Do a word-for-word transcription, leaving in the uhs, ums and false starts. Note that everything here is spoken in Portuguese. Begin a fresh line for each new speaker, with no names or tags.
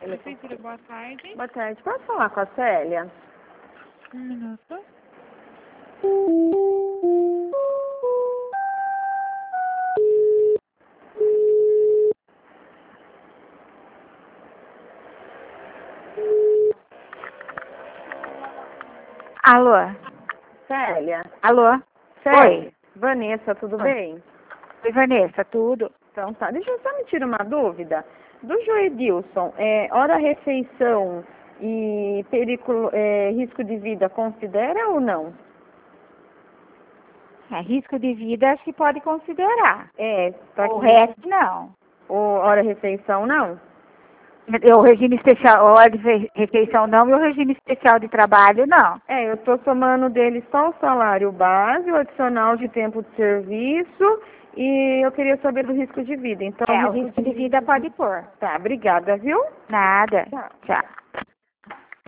Prefeitura, boa tarde.
Boa tarde. Posso falar com a Célia?
Um minuto.
Alô?
Célia?
Alô?
Célia?
Oi.
Vanessa, tudo
Oi.
bem?
Oi, Vanessa, tudo?
Então tá. Deixa eu só me tirar uma dúvida. Do Joedilson, é, hora refeição e perigo, é, risco de vida considera ou não?
É, risco de vida acho que pode considerar.
É, pra
O
que-
resto, não.
o hora refeição não?
O regime especial, hora de fe- refeição não, e o regime especial de trabalho não.
É, eu tô somando dele só o salário base, o adicional de tempo de serviço e eu queria saber do risco de vida. Então,
É, o risco de vida pode pôr.
Tá, obrigada, viu?
Nada.
Tchau.
Tchau.